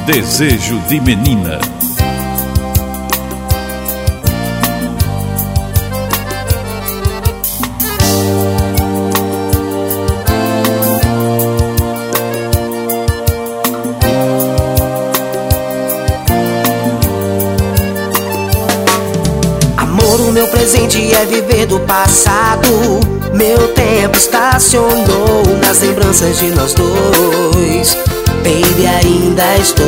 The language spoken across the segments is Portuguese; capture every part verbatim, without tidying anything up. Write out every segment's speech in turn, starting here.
Desejo de Menina. Amor, o meu presente é viver do passado. Meu tempo estacionou nas lembranças de nós dois. Baby, ainda estou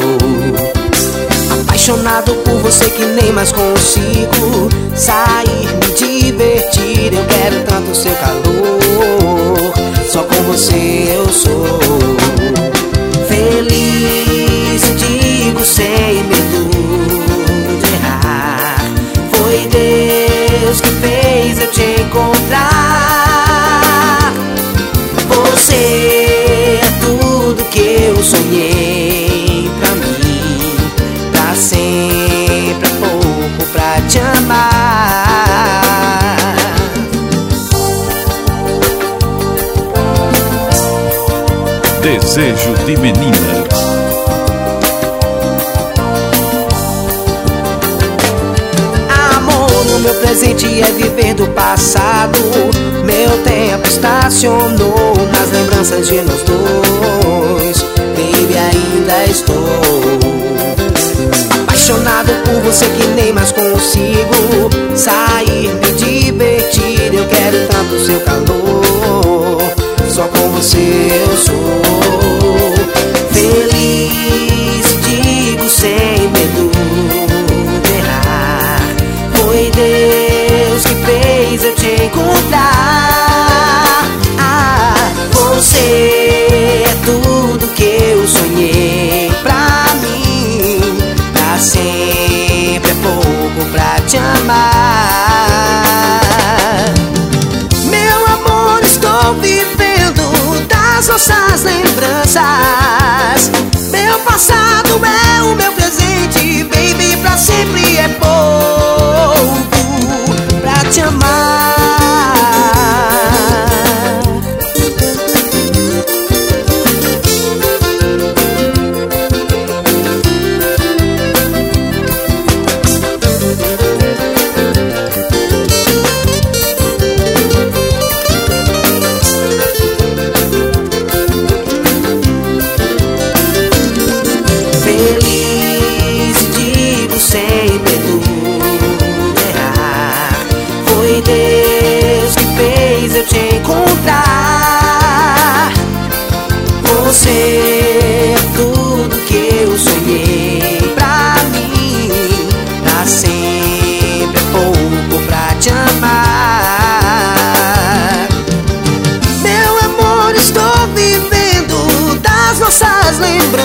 apaixonado por você que nem mais consigo sair, me divertir. Eu quero tanto o seu calor, só com você eu sou feliz e digo sem medo de errar. Foi Deus que fez eu te encontrar. Você é tudo que eu sonhei pra mim, pra sempre, é pouco pra te amar. Desejo de Menina. Amor, o meu presente é viver do passado. Meu tempo estacionou nas lembranças de nós dois. Baby, ainda estou apaixonado por você que nem mais consigo sair, me divertir. Eu quero tanto o seu calor, só com você eu sou feliz, digo sem medo de errar. Foi Deus que fez eu te encontrar. Ah, você é tudo que eu sonhei pra mim, pra sempre, é pouco pra te amar. Meu amor, estou vivendo das nossas lembranças. Meu passado é o meu presente, baby, pra sempre é pouco pra te amar. Feliz, digo sem medo de errar. Foi Deus que fez eu te encontrar. Você é tudo que eu sonhei pra mim, pra sempre, é pouco pra te amar. Meu amor, estou vivendo das nossas lembranças.